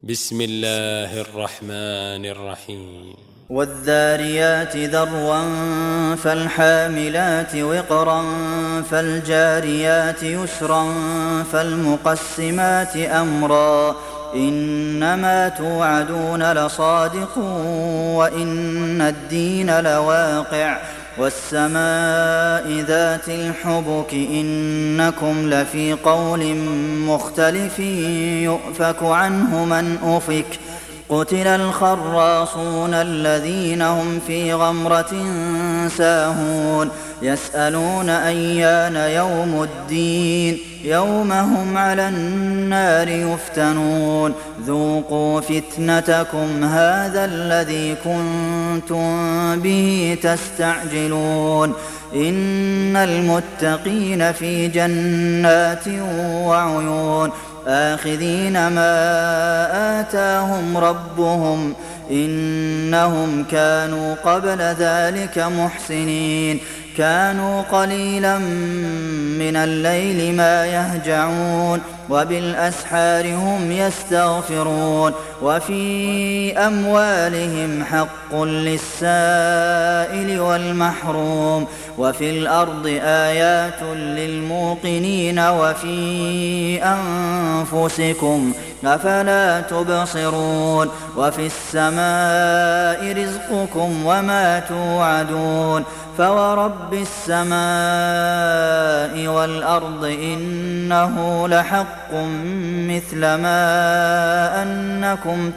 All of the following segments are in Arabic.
بسم الله الرحمن الرحيم والذاريات ذروا فالحاملات وقرا فالجاريات يسرا فالمقسمات أمرا إنما توعدون لصادق وإن الدين لواقع والسماء ذات الحبك إنكم لفي قول مختلف يؤفك عنه من أفك قتل الخراصون الذين هم في غمرة ساهون يسألون أيان يوم الدين يوم هم على النار يفتنون ذوقوا فتنتكم هذا الذي كنتم به تستعجلون إن المتقين في جنات وعيون آخذين ما آتاهم ربهم إنهم كانوا قبل ذلك محسنين كانوا قليلا من الليل ما يهجعون وبالأسحار هم يستغفرون وفي أموالهم حق للسائل والمحروم وفي الأرض آيات للموقنين وفي أنفسكم أفلا تبصرون وفي السماء رزقكم وما توعدون فورب السماء والأرض إنه لحق مثل ما أنكم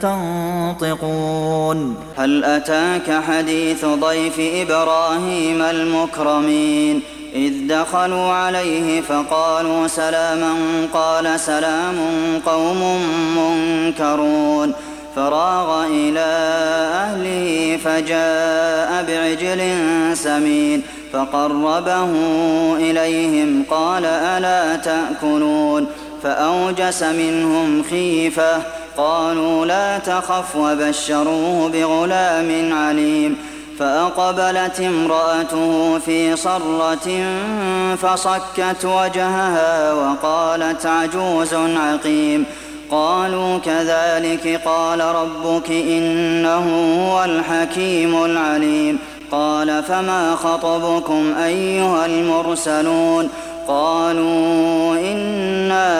تنطقون هل أتاك حديث ضيف إبراهيم المكرمين إذ دخلوا عليه فقالوا سلاما قال سلام قوم منكرون فراغ إلى أهله فجاء بعجل سمين فقربه إليهم قال ألا تأكلون فأوجس منهم خيفة قالوا لا تخف وبشروه بغلام عليم فأقبلت امرأته في صرة فصكت وجهها وقالت عجوز عقيم قالوا كذلك قال ربك إنه هو الحكيم العليم قال فما خطبكم أيها المرسلون قالوا إنا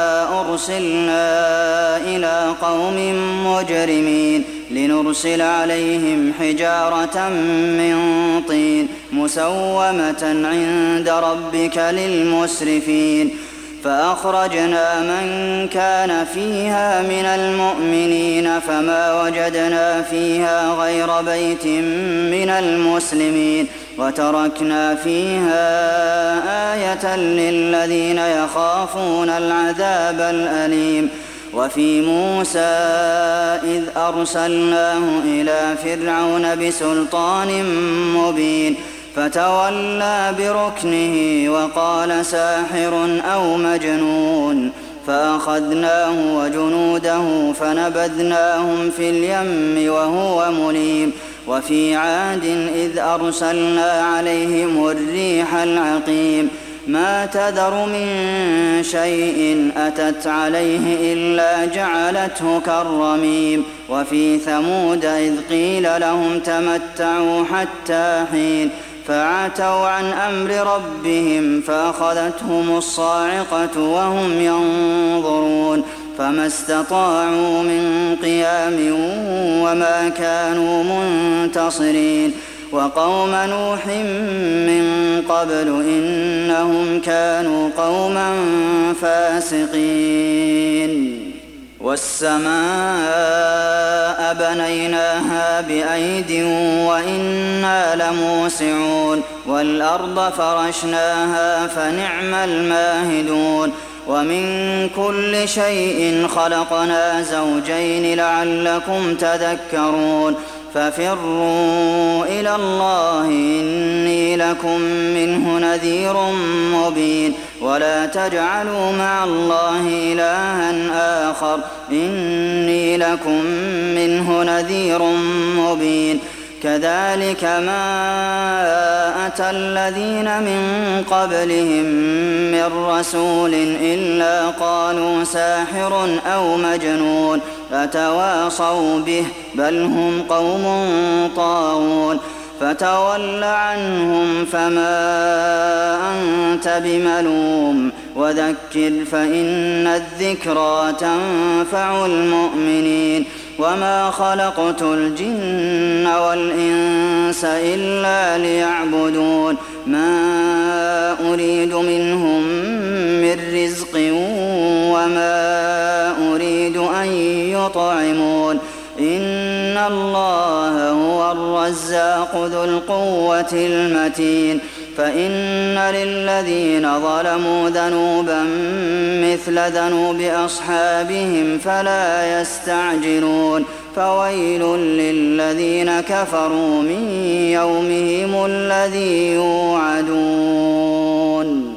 أرسلنا إلى قوم مجرمين لنرسل عليهم حجارة من طين مسومة عند ربك للمسرفين فأخرجنا من كان فيها من المؤمنين فما وجدنا فيها غير بيت من المسلمين وتركنا فيها آية للذين يخافون العذاب الأليم وفي موسى إذ أرسلناه إلى فرعون بسلطان مبين فتولى بركنه وقال ساحر أو مجنون فأخذناه وجنوده فنبذناهم في اليم وهو مليم وفي عاد إذ أرسلنا عليهم الريح العقيم ما تذر من شيء أتت عليه إلا جعلته كالرميم وفي ثمود إذ قيل لهم تمتعوا حتى حين فعتوا عن أمر ربهم فأخذتهم الصاعقة وهم ينظرون فما استطاعوا من قيام وما كانوا منتصرين وقوم نوح من قبل إنهم كانوا قوما فاسقين والسماء بنيناها بأيد وإنا لموسعون والأرض فرشناها فنعم الماهدون ومن كل شيء خلقنا زوجين لعلكم تذكرون ففروا إلى الله إني لكم منه نذير مبين ولا تجعلوا مع الله إلها آخر إني لكم منه نذير مبين كذلك ما أتى الذين من قبلهم من رسول إلا قالوا ساحر أو مجنون أتواصوا به بل هم قوم طاغون فتول عنهم فما أنت بملوم وذكر فإن الذكرى تنفع المؤمنين وما خلقت الجن والإنس إلا ليعبدون ما أريد منهم من رزق وما أريد أن يطعمون إن الله هو الرزاق ذو القوة المتين فإن للذين ظلموا ذنوبا مثل ذنوب أصحابهم فلا يستعجلون فويل للذين كفروا من يومهم الذي يوعدون